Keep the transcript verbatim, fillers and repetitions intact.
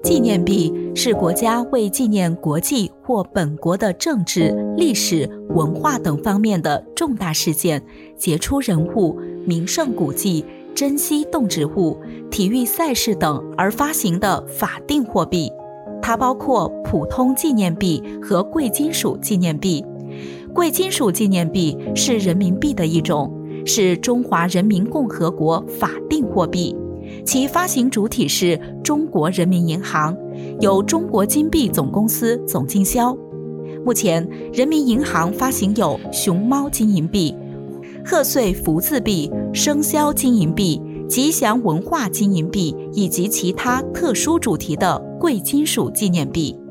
纪念币是国家为纪念国际或本国的政治、历史、文化等方面的重大事件、杰出人物、名胜古迹、珍稀动植物、体育赛事等而发行的法定货币。它包括普通纪念币和贵金属纪念币。贵金属纪念币是人民币的一种，是中华人民共和国法定货币。其发行主体是中国人民银行，由中国金币总公司总经销。目前，人民银行发行有熊猫金银币、贺岁福字币、生肖金银币、吉祥文化金银币以及其他特殊主题的贵金属纪念币。